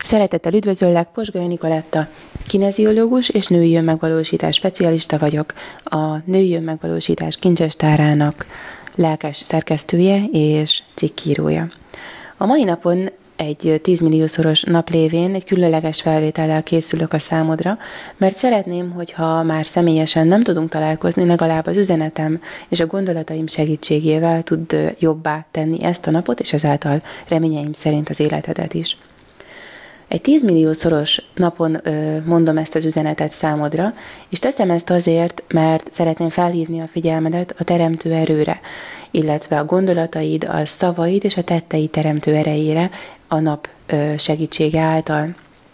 Szeretettel üdvözöllek, Pozsgai Nikoletta, kineziológus és női önmegvalósítás specialista vagyok, a Női Önmegvalósítás Kincsestárának lelkes szerkesztője és cikkírója. A mai napon egy 10 milliószoros nap lévén egy különleges felvétellel készülök a számodra, mert szeretném, hogyha már személyesen nem tudunk találkozni, legalább az üzenetem és a gondolataim segítségével tud jobbá tenni ezt a napot, és ezáltal reményeim szerint az életedet is. Egy 10 milliószoros napon mondom ezt az üzenetet számodra, és teszem ezt azért, mert szeretném felhívni a figyelmedet a teremtő erőre, illetve a gondolataid, a szavaid és a tetteid teremtő erejére a nap segítsége által.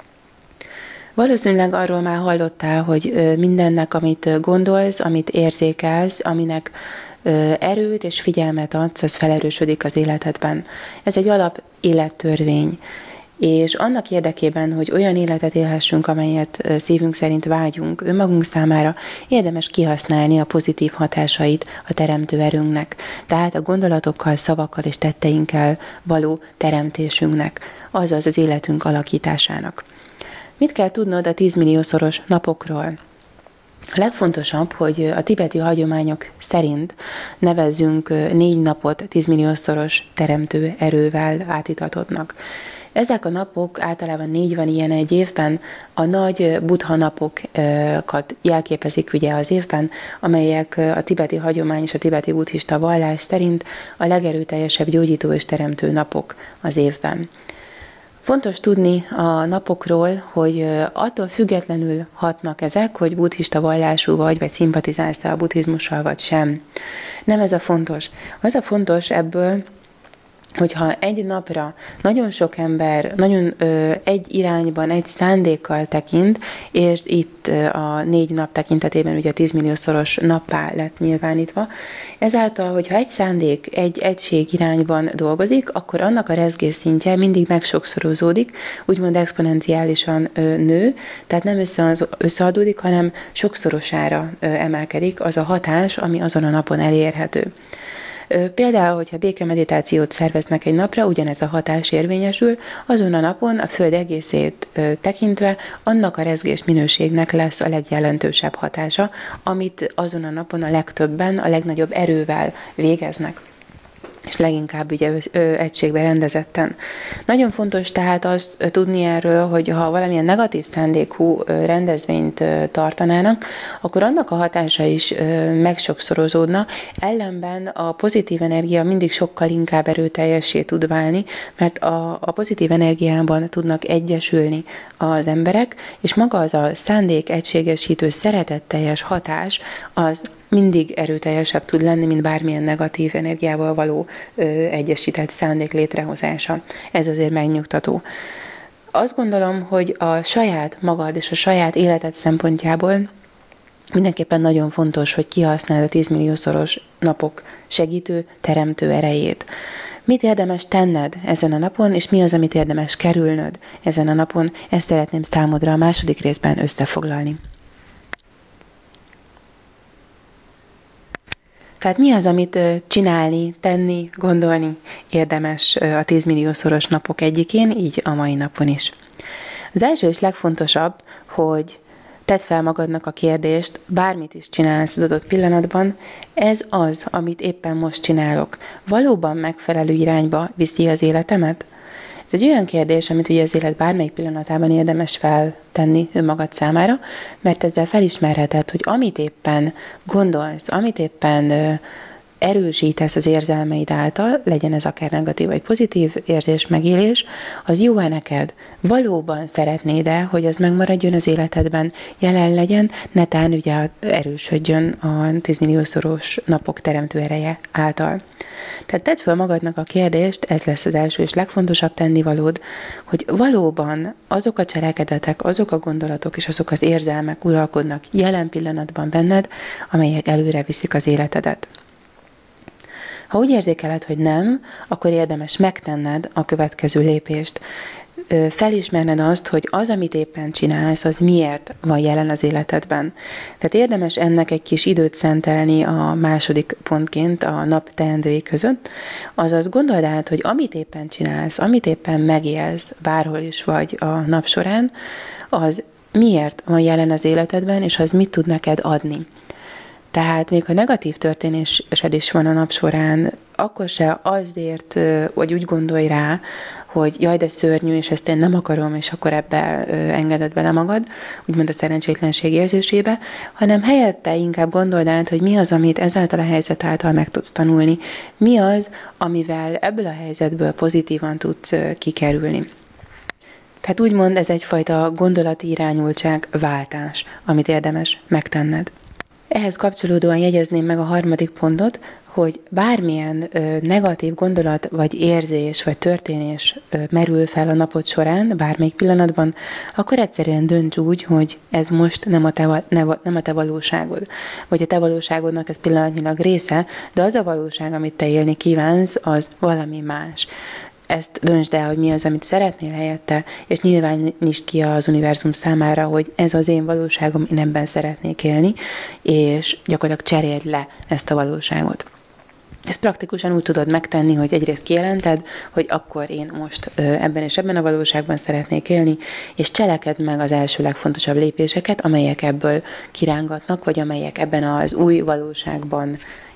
Valószínűleg arról már hallottál, hogy mindennek, amit gondolsz, amit érzékelsz, aminek erőt és figyelmet adsz, az felerősödik az életedben. Ez egy alap élettörvény. És annak érdekében, hogy olyan életet élhessünk, amelyet szívünk szerint vágyunk önmagunk számára, érdemes kihasználni a pozitív hatásait a teremtő erőnknek, tehát a gondolatokkal, szavakkal és tetteinkkel való teremtésünknek, azaz az életünk alakításának. Mit kell tudnod a 10 milliószoros napokról? A legfontosabb, hogy a tibeti hagyományok szerint nevezzünk 4 napot 10 milliószoros teremtő erővel átitatottnak. Ezek a napok, általában 4 van ilyen egy évben, a nagy buddha napokat jelképezik ugye az évben, amelyek a tibeti hagyomány és a tibeti buddhista vallás szerint a legerőteljesebb gyógyító és teremtő napok az évben. Fontos tudni a napokról, hogy attól függetlenül hatnak ezek, hogy buddhista vallású vagy szimpatizálsz a buddhizmussal, vagy sem. Nem ez a fontos. Az a fontos ebből, hogyha egy napra nagyon sok ember nagyon egy irányban, egy szándékkal tekint, és itt a 4 nap tekintetében ugye a 10 milliószoros nappá lett nyilvánítva, ezáltal, hogyha egy szándék, egy egység irányban dolgozik, akkor annak a rezgésszintje mindig megsokszorozódik, úgymond exponenciálisan nő, tehát nem összeadódik, hanem sokszorosára emelkedik az a hatás, ami azon a napon elérhető. Például, hogyha békemeditációt szerveznek egy napra, ugyanez a hatás érvényesül, azon a napon a Föld egészét tekintve annak a rezgés minőségnek lesz a legjelentősebb hatása, amit azon a napon a legtöbben, a legnagyobb erővel végeznek, és leginkább ugye egységben rendezetten. Nagyon fontos tehát azt tudni erről, hogy ha valamilyen negatív szándékú rendezvényt tartanának, akkor annak a hatása is megsokszorozódna, ellenben a pozitív energia mindig sokkal inkább erőteljessé tud válni, mert a pozitív energiában tudnak egyesülni az emberek, és maga az a szándék egységesítő, szeretetteljes hatás, az mindig erőteljesebb tud lenni, mint bármilyen negatív energiával való egyesített szándék létrehozása. Ez azért megnyugtató. Azt gondolom, hogy a saját magad és a saját életed szempontjából mindenképpen nagyon fontos, hogy kihasználd a 10 milliószoros napok segítő, teremtő erejét. Mit érdemes tenned ezen a napon, és mi az, amit érdemes kerülnöd ezen a napon, ezt szeretném számodra a második részben összefoglalni. Tehát mi az, amit csinálni, tenni, gondolni érdemes a 10 milliószoros napok egyikén, így a mai napon is. Az első és legfontosabb, hogy tedd fel magadnak a kérdést, bármit is csinálsz az adott pillanatban, ez az, amit éppen most csinálok, valóban megfelelő irányba viszi az életemet? Ez egy olyan kérdés, amit ugye az élet bármelyik pillanatában érdemes feltenni önmagad számára, mert ezzel felismerheted, hogy amit éppen gondolsz, amit éppen erősítesz az érzelmeid által, legyen ez akár negatív vagy pozitív érzés, megélés, az jó-e neked? Valóban szeretnéd-e, hogy az megmaradjon az életedben, jelen legyen, netán ugye erősödjön a 10 milliószoros napok teremtő ereje által. Tehát tedd fel magadnak a kérdést, ez lesz az első és legfontosabb tennivalód, hogy valóban azok a cselekedetek, azok a gondolatok és azok az érzelmek uralkodnak jelen pillanatban benned, amelyek előre viszik az életedet. Ha úgy érzékeled, hogy nem, akkor érdemes megtenned a következő lépést. felismerned azt, hogy az, amit éppen csinálsz, az miért van jelen az életedben. Tehát érdemes ennek egy kis időt szentelni a második pontként a nap teendői között, azaz gondold át, hogy amit éppen csinálsz, amit éppen megélsz, bárhol is vagy a nap során, az miért van jelen az életedben, és az mit tud neked adni. Tehát még ha negatív történésed is van a nap során, akkor se azért, hogy úgy gondolj rá, hogy jaj, de szörnyű, és ezt én nem akarom, és akkor ebbe engeded bele magad, úgymond a szerencsétlenség érzésébe, hanem helyette inkább gondold át, hogy mi az, amit ezáltal a helyzet által meg tudsz tanulni, mi az, amivel ebből a helyzetből pozitívan tudsz kikerülni. Tehát úgymond ez egyfajta gondolati irányultság, váltás, amit érdemes megtenned. Ehhez kapcsolódóan jegyezném meg a harmadik pontot, hogy bármilyen negatív gondolat, vagy érzés, vagy történés merül fel a napod során, bármelyik pillanatban, akkor egyszerűen dönts úgy, hogy ez most nem a te valóságod. Vagy a te valóságodnak ez pillanatnyilag része, de az a valóság, amit te élni kívánsz, az valami más. Ezt döntsd el, hogy mi az, amit szeretnél helyette, és nyilvánítsd ki az univerzum számára, hogy ez az én valóságom, én ebben szeretnék élni, és gyakorlatilag cseréld le ezt a valóságot. Ezt praktikusan úgy tudod megtenni, hogy egyrészt kijelented, hogy akkor én most ebben és ebben a valóságban szeretnék élni, és cselekedd meg az első legfontosabb lépéseket, amelyek ebből kirángatnak, vagy amelyek ebben az új valóságban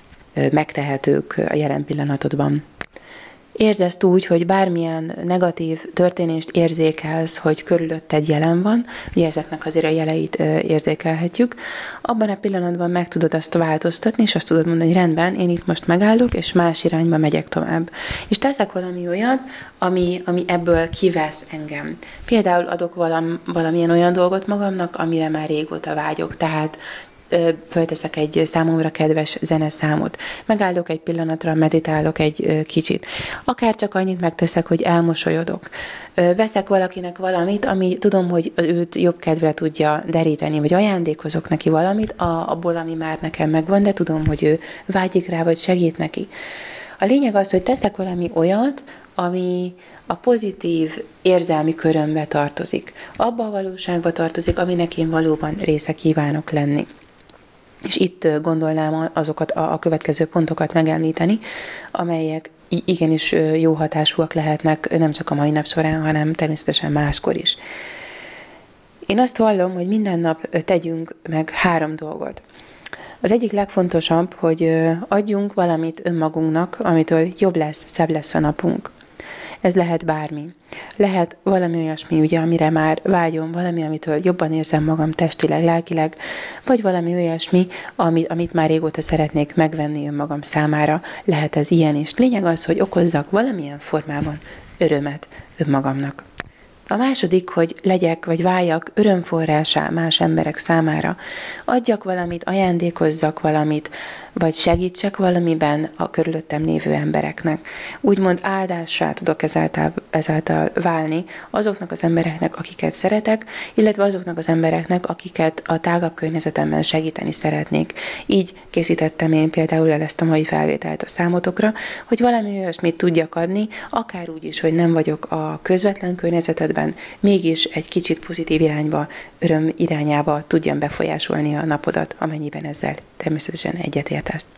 megtehetők a jelen pillanatodban. Értsd ezt úgy, hogy bármilyen negatív történést érzékelsz, hogy körülötted jelen van, ugye ezeknek azért a jeleit érzékelhetjük, abban a pillanatban meg tudod azt változtatni, és azt tudod mondani, hogy rendben, én itt most megállok, és más irányba megyek tovább. És teszek valami olyan, ami ebből kivesz engem. Például adok valamilyen olyan dolgot magamnak, amire már régóta vágyok, tehát fölteszek egy számomra kedves zeneszámot. Megállok egy pillanatra, meditálok egy kicsit. Akár csak annyit megteszek, hogy elmosolyodok. Veszek valakinek valamit, ami tudom, hogy őt jobb kedvre tudja deríteni, vagy ajándékozok neki valamit, abból, ami már nekem megvan, de tudom, hogy ő vágyik rá, vagy segít neki. A lényeg az, hogy teszek valami olyat, ami a pozitív érzelmi körömbe tartozik. Abba a valóságba tartozik, aminek én valóban része kívánok lenni. És itt gondolnám azokat a következő pontokat megemlíteni, amelyek igenis jó hatásúak lehetnek nem csak a mai nap során, hanem természetesen máskor is. Én azt vallom, hogy minden nap tegyünk meg 3 dolgot. Az egyik legfontosabb, hogy adjunk valamit önmagunknak, amitől jobb lesz, szebb lesz a napunk. Ez lehet bármi. Lehet valami olyasmi, ugye, amire már vágyom, valami, amitől jobban érzem magam testileg, lelkileg, vagy valami olyasmi, amit már régóta szeretnék megvenni önmagam számára. Lehet ez ilyen is. Lényeg az, hogy okozzak valamilyen formában örömet önmagamnak. A második, hogy legyek, vagy váljak örömforrásá más emberek számára. Adjak valamit, ajándékozzak valamit, vagy segítsek valamiben a körülöttem lévő embereknek. Úgymond áldássá tudok ezáltal válni azoknak az embereknek, akiket szeretek, illetve azoknak az embereknek, akiket a tágabb környezetemben segíteni szeretnék. Így készítettem én például el ezt a mai felvételt a számotokra, hogy valami olyasmit tudjak adni, akár úgy is, hogy nem vagyok a közvetlen környezetedben, mégis egy kicsit pozitív irányba, öröm irányába tudjam befolyásolni a napodat, amennyiben ezzel természetesen egyetértesz.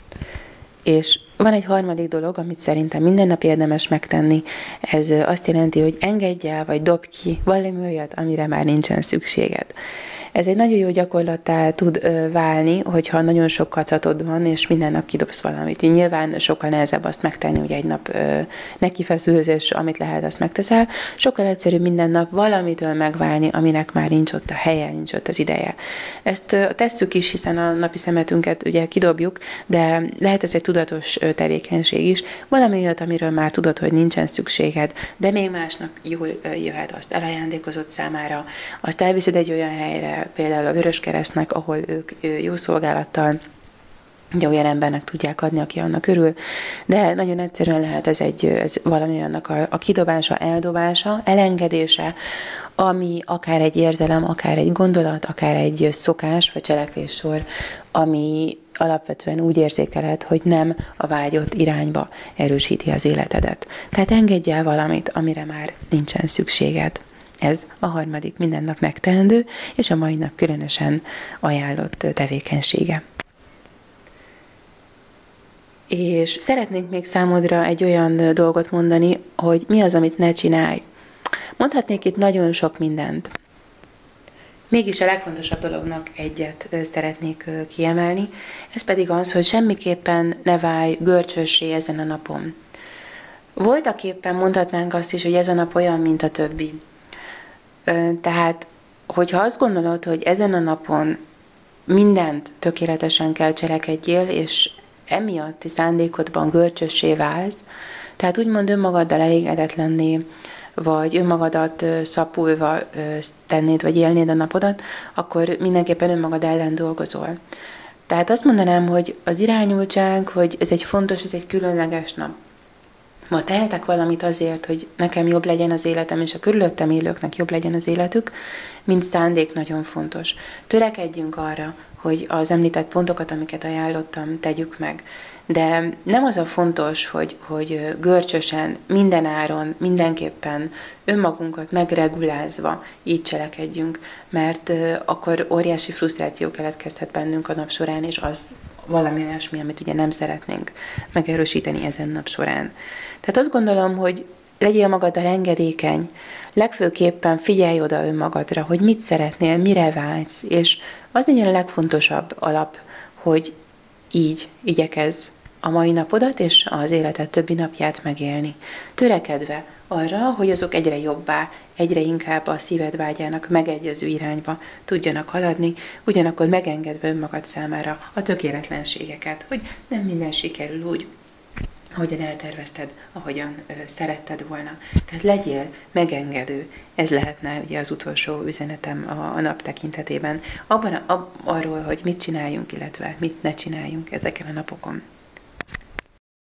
És van egy harmadik dolog, amit szerintem minden nap érdemes megtenni. Ez azt jelenti, hogy engedj el, vagy dobd ki valami olyat, amire már nincsen szükséged. Ez egy nagyon jó gyakorlattá tud válni, hogyha nagyon sok kacatod van, és minden nap kidobsz valamit. Nyilván sokkal nehezebb azt megtenni, hogy egy nap nekifeszülsz, és amit lehet, azt megteszel. Sokkal egyszerűbb minden nap valamitől megválni, aminek már nincs ott a helye, nincs ott az ideje. Ezt tesszük is, hiszen a napi szemetünket ugye kidobjuk, de lehet ez egy tudatos tevékenység is. Valami olyat, amiről már tudod, hogy nincsen szükséged, de még másnak jól jöhet, azt elajándékozott számára, azt elviszed egy olyan helyre, például a Vöröskeresztnek, ahol ők jó szolgálattal ugye olyan embernek tudják adni, aki annak örül, de nagyon egyszerűen lehet ez valami annak a kidobása, eldobása, elengedése, ami akár egy érzelem, akár egy gondolat, akár egy szokás vagy cselekvéssor, ami alapvetően úgy érzékelhet, hogy nem a vágyott irányba erősíti az életedet. Tehát engedj el valamit, amire már nincsen szükséged. Ez a harmadik minden nap megteendő, és a mai nap különösen ajánlott tevékenysége. És szeretnénk még számodra egy olyan dolgot mondani, hogy mi az, amit ne csinálj. Mondhatnék itt nagyon sok mindent. Mégis a legfontosabb dolognak egyet szeretnék kiemelni, ez pedig az, hogy semmiképpen ne válj görcsössé ezen a napon. Voltaképpen mondhatnánk azt is, hogy ez a nap olyan, mint a többi. Tehát, hogyha azt gondolod, hogy ezen a napon mindent tökéletesen kell cselekedjél, és emiatti szándékodban görcsössé válsz, tehát úgymond önmagaddal elégedetlenné, vagy önmagadat szapulva tennéd, vagy élnéd a napodat, akkor mindenképpen önmagad ellen dolgozol. Tehát azt mondanám, hogy az irányultság, hogy ez egy fontos, ez egy különleges nap. Ma tehetek valamit azért, hogy nekem jobb legyen az életem, és a körülöttem élőknek jobb legyen az életük, mint szándék nagyon fontos. Törekedjünk arra, hogy az említett pontokat, amiket ajánlottam, tegyük meg. De nem az a fontos, hogy görcsösen, minden áron, mindenképpen önmagunkat megregulázva így cselekedjünk, mert akkor óriási frusztráció keletkezhet bennünk a nap során, és az valami olyasmi, amit ugye nem szeretnénk megerősíteni ezen nap során. Tehát azt gondolom, hogy legyél magaddal engedékeny, legfőképpen figyelj oda önmagadra, hogy mit szeretnél, mire vágysz, és az legyen a legfontosabb alap, hogy így igyekezz a mai napodat és az életed többi napját megélni. Törekedve arra, hogy azok egyre jobbá, egyre inkább a szíved vágyának megegyező irányba tudjanak haladni, ugyanakkor megengedve önmagad számára a tökéletlenségeket, hogy nem minden sikerül úgy, ahogyan eltervezted, ahogyan szeretted volna. Tehát legyél megengedő. Ez lehetne ugye az utolsó üzenetem a nap tekintetében. Arról, hogy mit csináljunk, illetve mit ne csináljunk ezeken a napokon.